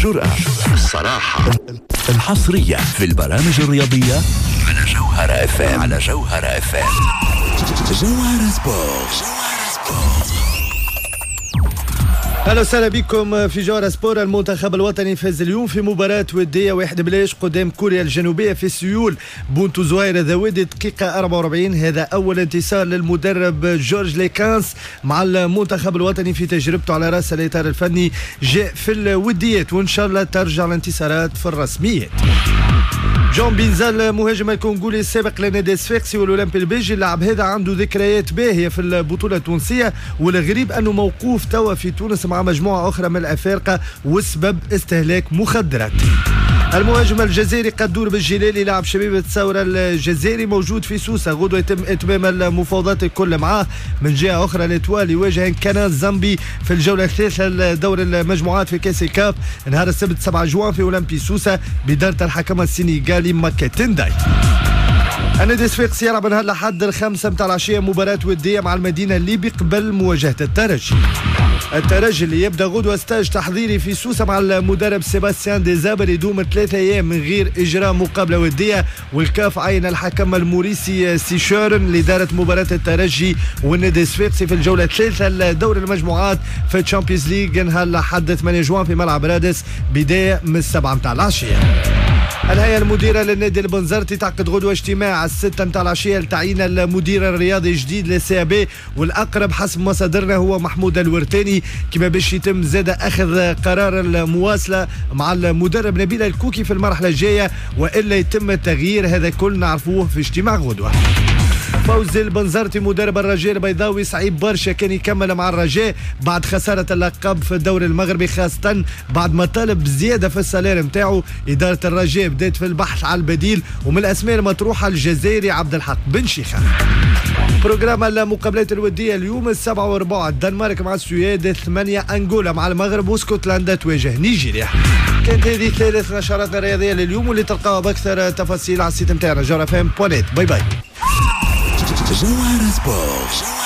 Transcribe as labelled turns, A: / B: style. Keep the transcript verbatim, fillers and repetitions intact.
A: الجرأة، الصراحة، الحصرية في البرامج الرياضية على جوهرة اف ام. على جوهرة اف ام. جوهرة سبورت.
B: اهلا وسهلا بكم في جوهرة سبور. المنتخب الوطني فاز اليوم في مباراة ودية واحد بلاش قدام كوريا الجنوبية في سيول. بونتو زهير ذوادي دقيقة أربعة وأربعين. هذا أول انتصار للمدرب جورج ليكانس مع المنتخب الوطني في تجربته على رأس الإطار الفني جاء في الوديات، وإن شاء الله ترجع الانتصارات في الرسميات. جون بينزال مهاجم الكونغولي السابق لنادي الصفاقسي والأولمبي البيجي، اللاعب هذا عنده ذكريات باهية في البطولة التونسية، والغريب أنه موقوف توا في تونس مع مجموعة أخرى من الأفارقة والسبب استهلاك مخدرات. المهاجم الجزائري قدور بالجلالي لاعب شبيبة الثورة الجزائري موجود في سوسة، غدوة يتم إتمام المفاوضات الكل معاه. من جهة أخرى ليتوال يواجه كنان زامبي في الجولة الثالثة لدور المجموعات في كأس الكاف نهار السبت سبعة جوان في أولمبي سوسة بدارة الحكم السنغالي ماكيتنداي. النادي الصفاقسي يلعب نهار الأحد الخامسة متاع العشية مباراة ودية مع المدينة الليبي قبل مواجهة الترجي. الترجي اللي يبدا غدوة ستاج تحضيري في سوسة مع المدرب سيباستيان ديزابر يدوم ثلاثة ايام من غير اجراء مقابله وديه، والكاف عين الحكم الموريسي سيشورن لاداره مباراه الترجي والنادي الصفاقسي في الجوله الثالثه لدور المجموعات في الشامبيونز ليج نهار الاحد ثمانية جوان في ملعب رادس بدايه من السبعة متاع العشيه. الهيئة المديرة للنادي البنزرتي تعقد غدوة اجتماع على الستة متاع العشية لتعيين المدير الرياضي الجديد للسي بي، والأقرب حسب مصادرنا هو محمود الورتاني، كما باش يتم زاد أخذ قرار المواصلة مع المدرب نبيل الكوكي في المرحلة الجاية، وإلا يتم التغيير. هذا كل نعرفوه في اجتماع غدوة. فوز البنزرتي مدرب الرجاء البيضاوي صعيب برشا، كان يكمل مع الرجاء بعد خسارة اللقب في الدوري المغربي، خاصة بعد ما طالب بزيادة في السالير نتاعو. إدارة الرجاء بدأت في البحث على البديل، ومن الأسماء المطروحة الجزائري عبد الحق بن شيخة. بروجرام المقابلات الودية اليوم السبعة وربع الدنمارك مع السويد، ثمانية أنغولا مع المغرب، واسكتلندا تواجه نيجيريا. كانت هذه ثالث نشراتنا الرياضية لليوم، واللي تلقاوها بأكثر تفاصيل على السيت نتاعنا جوهرة اف ام دوت نت. باي باي.
A: جوهرة سبورت.